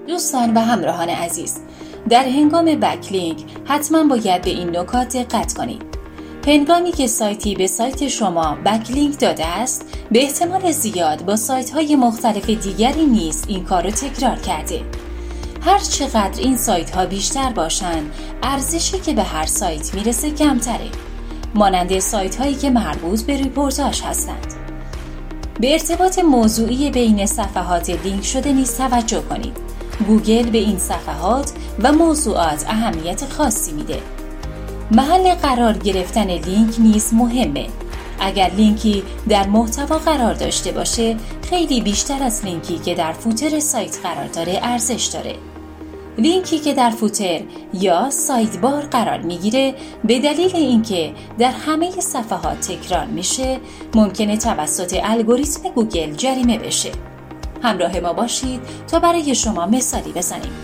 دوستان و همراهان عزیز، در هنگام بکلینک حتما باید به این نکات دقت کنید. هنگامی که سایتی به سایت شما بکلینک داده است، به احتمال زیاد با سایت‌های مختلف دیگری نیز این کار را تکرار کرده. هر چقدر این سایت‌ها بیشتر باشند، ارزشی که به هر سایت میرسه کمتره. مانند سایت‌هایی که مربوط به ریپورتاژ هستند. به ارتباط موضوعی بین صفحات لینک شده نیز توجه کنید. گوگل به این صفحات و موضوعات اهمیت خاصی میده. محل قرار گرفتن لینک نیز مهمه. اگر لینکی در محتوا قرار داشته باشه، خیلی بیشتر از لینکی که در فوتر سایت قرار داره ارزش داره. لینکی که در فوتر یا سایدبار قرار میگیره به دلیل اینکه در همه صفحات تکرار میشه، ممکنه توسط الگوریتم گوگل جریمه بشه. همراه ما باشید تا برای شما مثالی بزنیم.